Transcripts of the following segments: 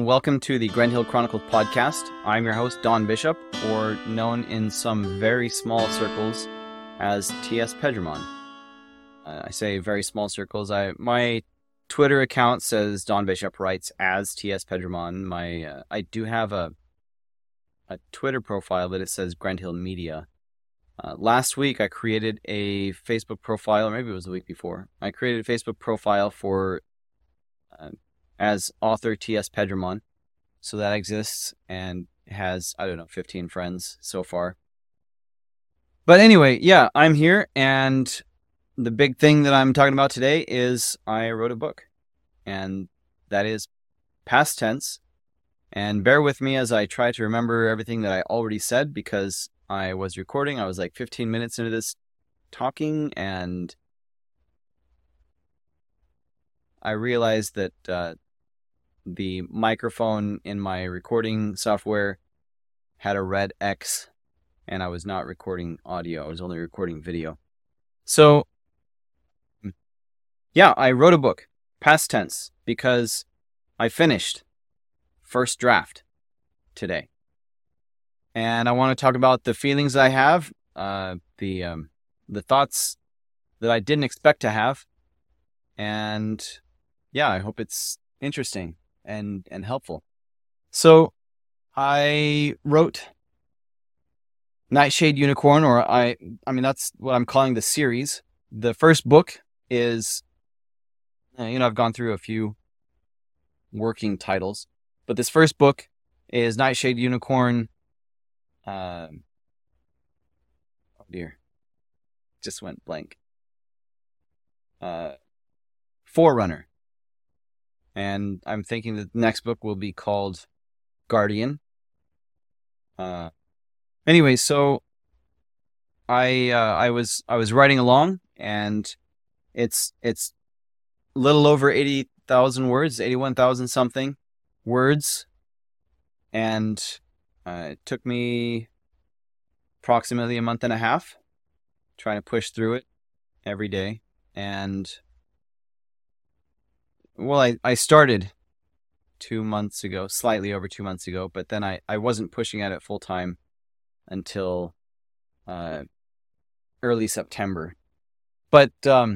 welcome to the Grend Hill Chronicles podcast. I'm your host, Don Bishop, or known in some very small circles as T.S. Pedramon. I say very small circles. My Twitter account says Don Bishop writes as T.S. Pedramon. I do have a Twitter profile, but it says Grend Hill Media. Last week, I created a Facebook profile, or maybe it was the week before. I created a Facebook profile for as author T.S. Pedramon. So that exists and has, 15 friends so far. But anyway, yeah, I'm here, and the big thing that I'm talking about today is I wrote a book, and that is past tense. And bear with me as I try to remember everything that I already said, because I was recording. I was like 15 minutes into this talking, and I realized that the microphone in my recording software had a red X, and I was not recording audio. I was only recording video. So, yeah, I wrote a book, past tense, because I finished first draft today. And I want to talk about the feelings I have, the thoughts that I didn't expect to have. And yeah, I hope it's interesting and helpful. So I wrote Nightshade Unicorn, or I mean, that's what I'm calling the series. The first book is, I've gone through a few working titles, but this first book is Nightshade Unicorn. Oh dear, just went blank. Forerunner. And I'm thinking that the next book will be called Guardian. Anyway, so I was writing along, and it's a little over 80,000 words, 81,000 something words, and it took me approximately a month and a half trying to push through it every day. And well, I started 2 months ago, slightly over 2 months ago, but then I wasn't pushing at it full time until early September. But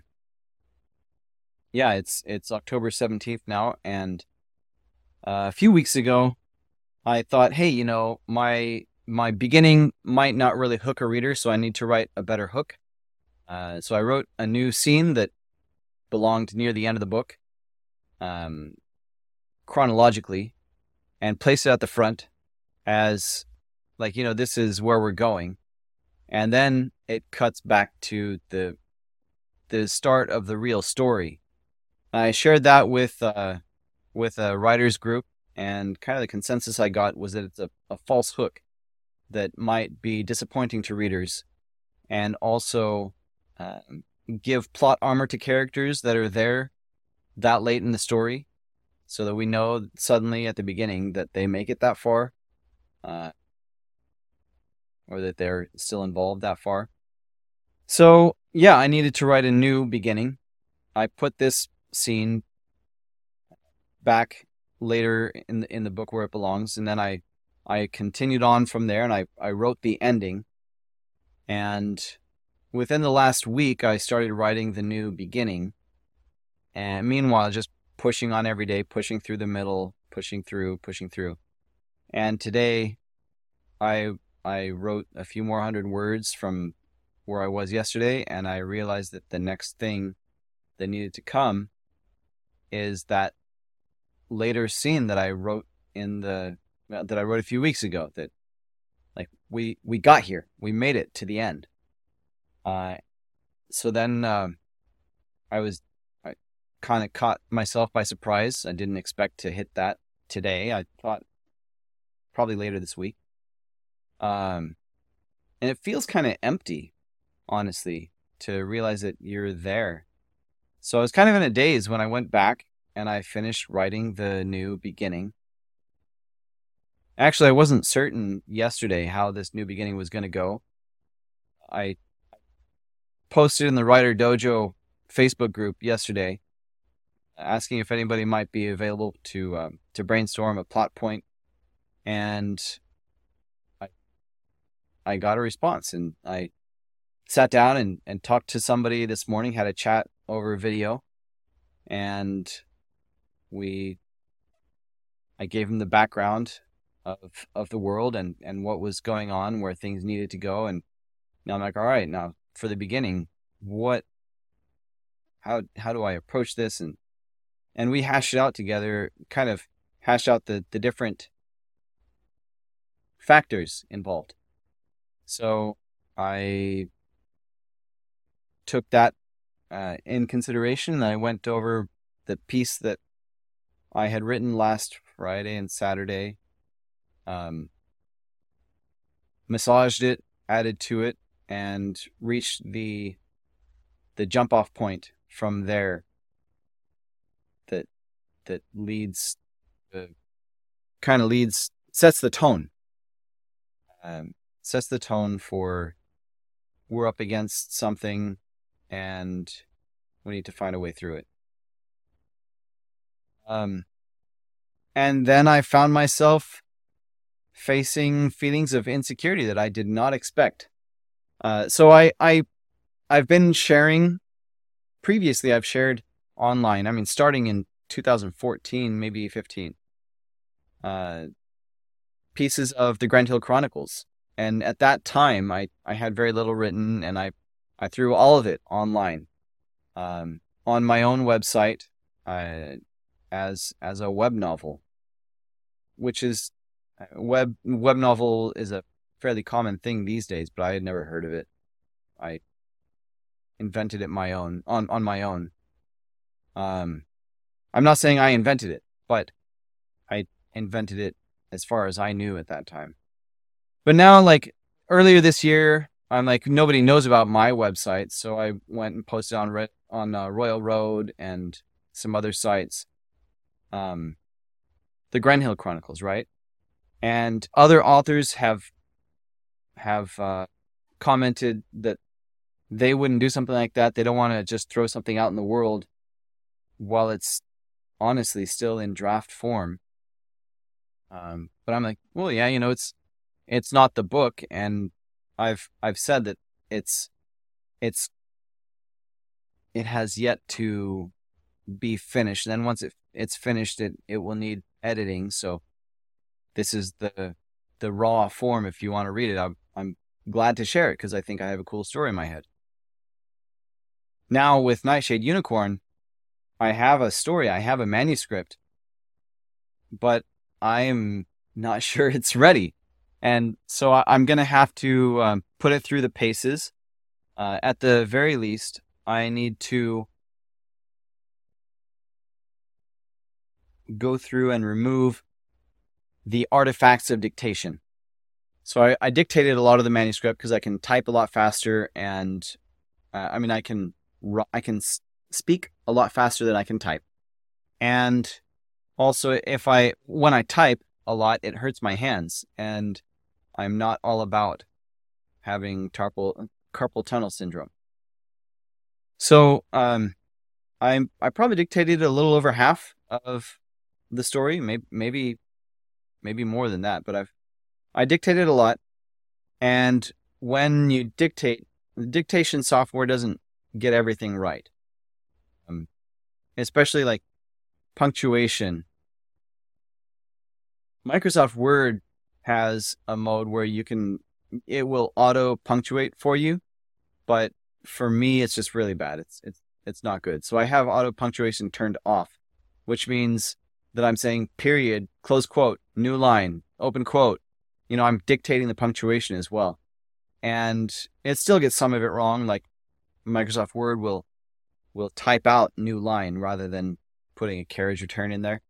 yeah, it's October 17th now, and a few weeks ago I thought, hey, my beginning might not really hook a reader, so I need to write a better hook. So I wrote a new scene that belonged near the end of the book, chronologically, and placed it at the front as this is where we're going. And then it cuts back to the start of the real story. I shared that with a writers group, and kind of the consensus I got was that it's a false hook that might be disappointing to readers, and also give plot armor to characters that are there that late in the story, so that we know suddenly at the beginning that they make it that far, or that they're still involved that far. So yeah, I needed to write a new beginning. I put this scene back later in the book where it belongs, and then I continued on from there, and I wrote the ending. And within the last week, I started writing the new beginning. And meanwhile, just pushing on every day, pushing through the middle, pushing through. And today, I wrote a few more hundred words from where I was yesterday, and I realized that the next thing that needed to come is that later scene that I wrote that I wrote a few weeks ago. That we got here, we made it to the end. So then I kind of caught myself by surprise. I didn't expect to hit that today. I thought probably later this week. And it feels kind of empty, honestly, to realize that you're there. So I was kind of in a daze when I went back and I finished writing the new beginning. Actually, I wasn't certain yesterday how this new beginning was going to go. I posted in the Writer Dojo Facebook group yesterday asking if anybody might be available to to brainstorm a plot point, and I got a response, and I sat down and talked to somebody this morning, had a chat over video, and I gave him the background of the world and what was going on, where things needed to go. And now I'm like, all right, now for the beginning, how do I approach this? And we hashed it out together, kind of hashed out the different factors involved. So I took that in consideration, and I went over the piece that I had written last Friday and Saturday, massaged it, added to it, and reached the jump off point from there that leads, sets the tone. Sets the tone for we're up against something and we need to find a way through it. And then I found myself facing feelings of insecurity that I did not expect. So I've been sharing previously. I've shared online. I mean, starting in 2014, maybe 15, pieces of the Grand Hill Chronicles. And at that time, I had very little written, and I threw all of it online, on my own website, as a web novel, which is web novel is a fairly common thing these days, but I had never heard of it. I invented it on my own. I'm not saying I invented it, but I invented it as far as I knew at that time. But now, like earlier this year, I'm like, nobody knows about my website, so I went and posted on Royal Road and some other sites, the Grand Hill Chronicles, right? And other authors have commented that they wouldn't do something like that. They don't want to just throw something out in the world while it's honestly still in draft form. But I'm like, well, yeah, it's not the book, and I've said that it has yet to be finished. And then once it's finished, it will need editing. So this is the raw form. If you want to read it, I'm glad to share it because I think I have a cool story in my head. Now with Nightshade Unicorn, I have a story, I have a manuscript, but I'm not sure it's ready. And so I'm going to have to put it through the paces. At the very least, I need to go through and remove the artifacts of dictation. So I dictated a lot of the manuscript because I can type a lot faster, and I can speak a lot faster than I can type. And also, when I type a lot, it hurts my hands, and I'm not all about having carpal tunnel syndrome. So I probably dictated a little over half of the story, maybe more than that, but I dictated a lot. And when you dictate, the dictation software doesn't get everything right, especially like punctuation. Microsoft Word has a mode where it will auto punctuate for you, but for me it's just really bad. It's not good. So I have auto punctuation turned off, which means that I'm saying period, close quote, new line, open quote. I'm dictating the punctuation as well. And it still gets some of it wrong, like Microsoft Word will type out new line rather than putting a carriage return in there.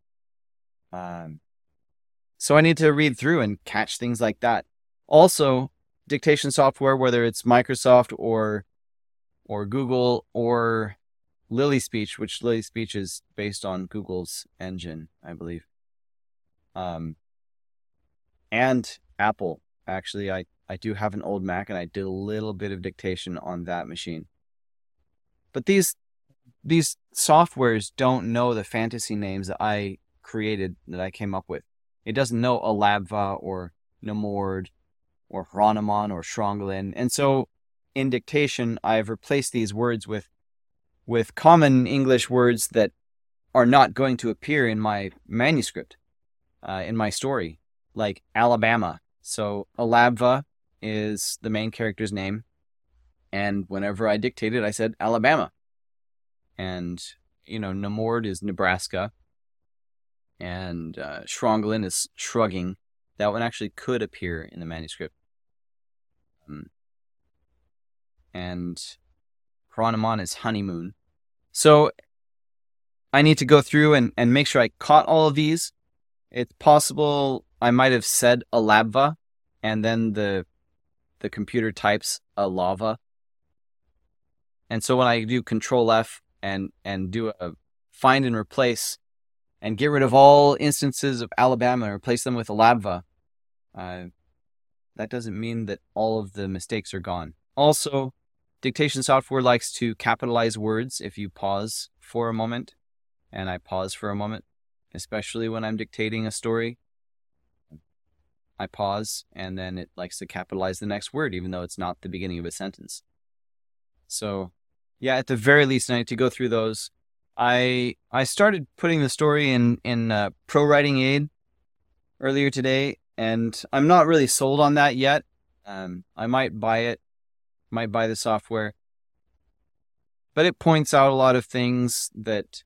So I need to read through and catch things like that. Also, dictation software, whether it's Microsoft or Google or Lily Speech, which Lily Speech is based on Google's engine, I believe. And Apple. Actually, I do have an old Mac, and I did a little bit of dictation on that machine. But these softwares don't know the fantasy names that I created, that I came up with. It doesn't know Alabva or Namord or Hronimon or Shrongolin. And so in dictation, I've replaced these words with common English words that are not going to appear in my manuscript, in my story, like Alabama. So Alabva is the main character's name. And whenever I dictated, I said Alabama. And, Namord is Nebraska. And Shrongolin is shrugging. That one actually could appear in the manuscript. And Hronimon is honeymoon. So I need to go through and make sure I caught all of these. It's possible I might have said Alabva, and then the computer types Alava. And so when I do Control F and do a find and replace and get rid of all instances of Alabama and replace them with Alabva, that doesn't mean that all of the mistakes are gone. Also, dictation software likes to capitalize words if you pause for a moment, and I pause for a moment, especially when I'm dictating a story. I pause, and then it likes to capitalize the next word, even though it's not the beginning of a sentence. So, yeah, at the very least, I need to go through those. I started putting the story in ProWriting Aid earlier today, and I'm not really sold on that yet. I might buy it, might buy the software, but it points out a lot of things that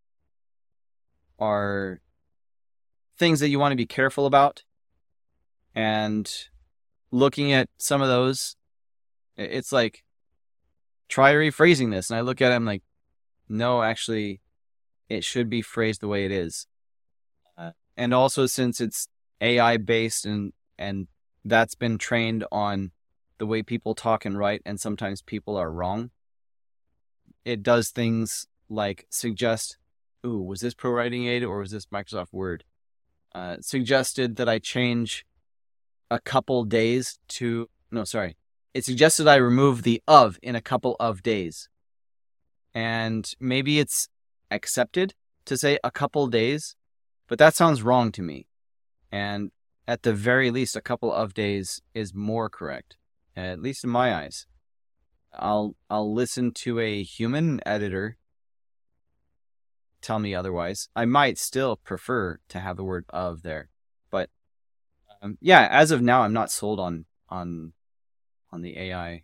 are things that you want to be careful about. And looking at some of those, it's like, try rephrasing this. And I look at it, I'm like, no, actually, it should be phrased the way it is. And also, since it's AI based and that's been trained on the way people talk and write, and sometimes people are wrong, it does things like suggest, ooh, was this ProWriting Aid or was this Microsoft Word? Suggested that I change a couple days to, no, sorry. It suggested I remove the of in a couple of days. And maybe it's accepted to say a couple days, but that sounds wrong to me. And at the very least, a couple of days is more correct, at least in my eyes. I'll listen to a human editor tell me otherwise. I might still prefer to have the word of there, but yeah, as of now, I'm not sold on the AI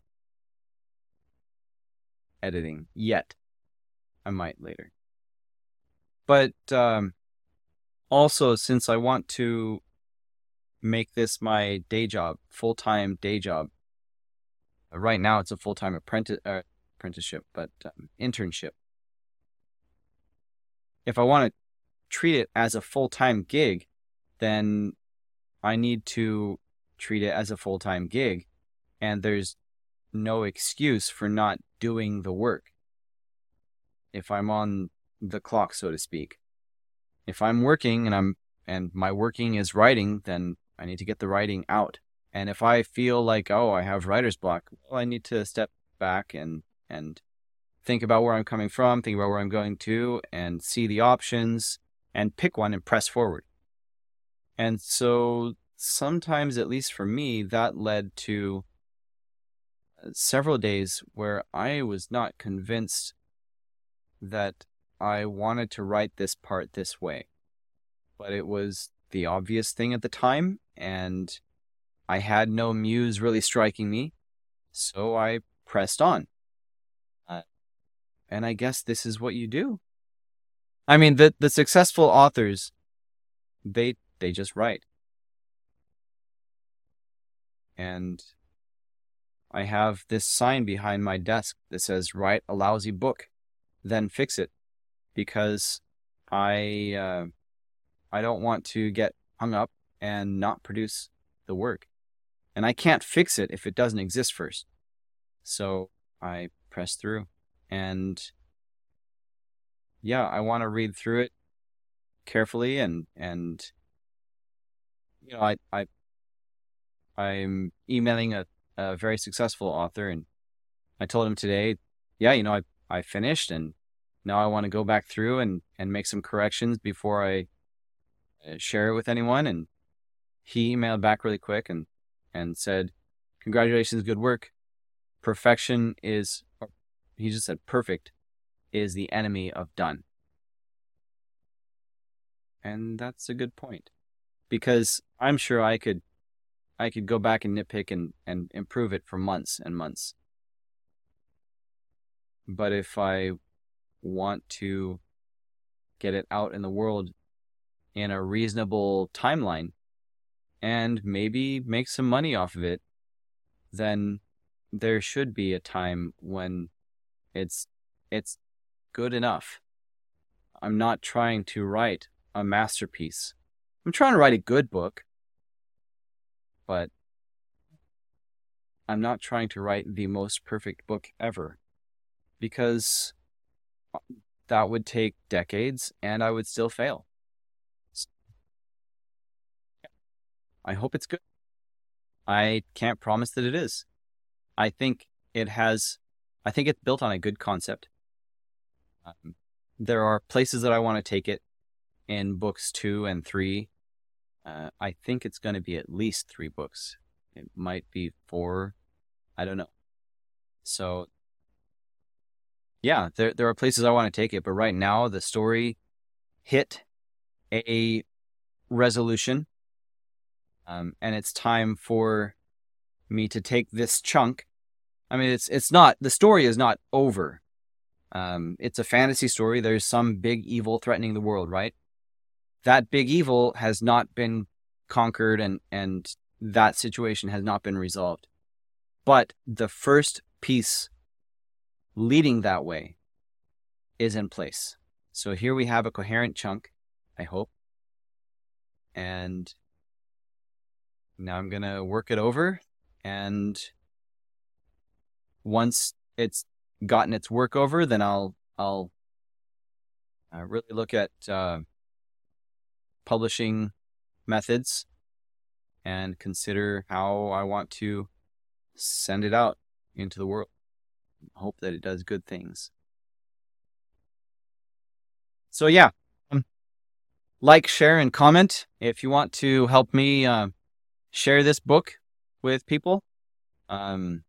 editing yet. I might later. But also, since I want to make this my day job, full-time day job, right now it's a full-time apprenticeship, but internship. If I want to treat it as a full-time gig, then I need to treat it as a full-time gig, and there's no excuse for not doing the work if I'm on the clock, so to speak. If I'm working and my working is writing, then I need to get the writing out. And if I feel like, oh, I have writer's block, well, I need to step back and think about where I'm coming from, think about where I'm going to, and see the options and pick one and press forward. And so sometimes, at least for me, that led to several days where I was not convinced that I wanted to write this part this way. But it was the obvious thing at the time, and I had no muse really striking me, so I pressed on. And I guess this is what you do. I mean, the successful authors, they just write. And I have this sign behind my desk that says, write a lousy book, then fix it. Because I don't want to get hung up and not produce the work. And I can't fix it if it doesn't exist first. So I press through. And yeah, I want to read through it carefully and you know, I'm emailing a very successful author, and I told him today, yeah, I finished, and now I want to go back through and make some corrections before I share it with anyone. And he emailed back really quick and said, "Congratulations, good work. Perfection is," he just said, "perfect is the enemy of done." And that's a good point, because I'm sure I could go back and nitpick and improve it for months and months. But if I want to get it out in the world in a reasonable timeline and maybe make some money off of it, then there should be a time when it's good enough. I'm not trying to write a masterpiece. I'm trying to write a good book, but I'm not trying to write the most perfect book ever, because that would take decades and I would still fail. I hope it's good. I can't promise that it is. I think it's built on a good concept. There are places that I want to take it in books 2 and 3. I think it's going to be at least 3 books. It might be 4. I don't know. So, yeah, there are places I want to take it, but right now the story hit a resolution, and it's time for me to take this chunk. I mean, it's not, the story is not over. It's a fantasy story. There's some big evil threatening the world, right? That big evil has not been conquered, and that situation has not been resolved. But the first piece leading that way is in place. So here we have a coherent chunk, I hope. And now I'm going to work it over. And once it's gotten its work over, then I'll really look at publishing methods and consider how I want to send it out into the world. Hope that it does good things. So yeah, like, share, and comment if you want to help me share this book with people. Then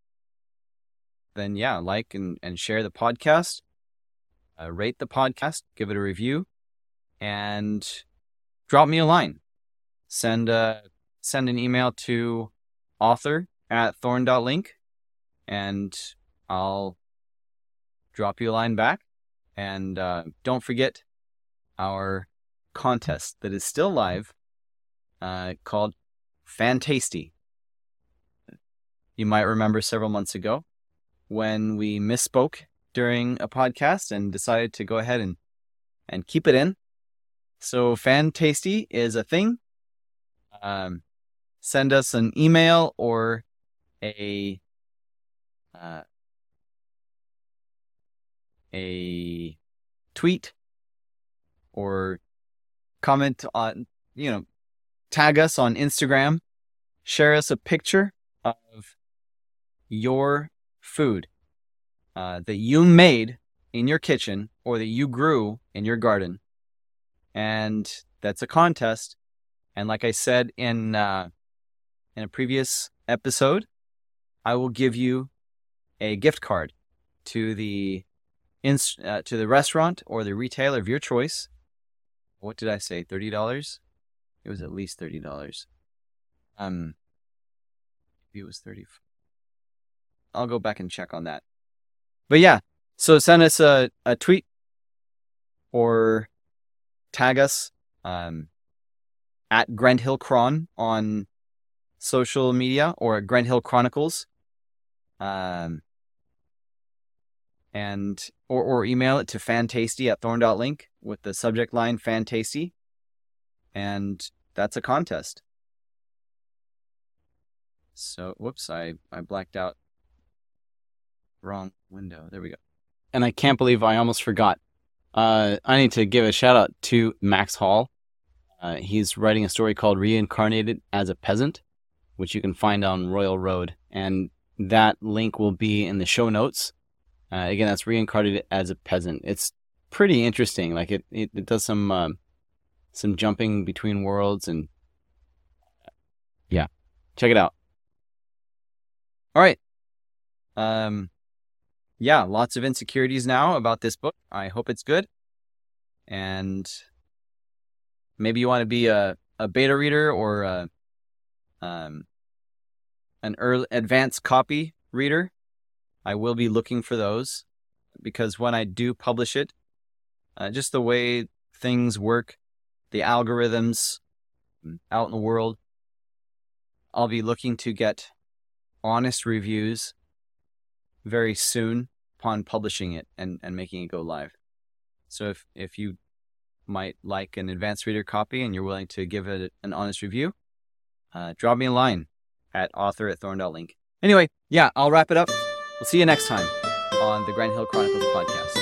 yeah, like and share the podcast. Rate the podcast, give it a review, and drop me a line. Send an email to author@thorn.link, and I'll drop you a line back. And don't forget our contest that is still live, called Fantasty. You might remember several months ago when we misspoke during a podcast and decided to go ahead and keep it in. So Fantasty is a thing. Send us an email or a tweet, or comment on, tag us on Instagram, share us a picture of your food that you made in your kitchen or that you grew in your garden. And that's a contest. And like I said in a previous episode, I will give you a gift card to the restaurant or the retailer of your choice. What did I say? $30? It was at least $30. Maybe it was 30. I'll go back and check on that. But yeah, so send us a tweet or tag us at Grant Hill Chron on social media, or at Grant Hill Chronicles, and or email it to fantasty@thorn.link with the subject line Fantasty, and that's a contest. So, whoops, I blacked out. Wrong window. There we go. And I can't believe I almost forgot. I need to give a shout out to Max Hall. He's writing a story called Reincarnated as a Peasant, which you can find on Royal Road. And that link will be in the show notes. Again, that's Reincarnated as a Peasant. It's pretty interesting. Like it does some some jumping between worlds, and yeah, check it out. All right. Yeah, lots of insecurities now about this book. I hope it's good. And maybe you want to be a beta reader or an early advanced copy reader. I will be looking for those, because when I do publish it, just the way things work, the algorithms out in the world, I'll be looking to get honest reviews very soon upon publishing it and making it go live. So if you might like an advanced reader copy and you're willing to give it an honest review, drop me a line at author@thorn.link. Anyway, yeah, I'll wrap it up. We'll see you next time on the Grand Hill Chronicles podcast.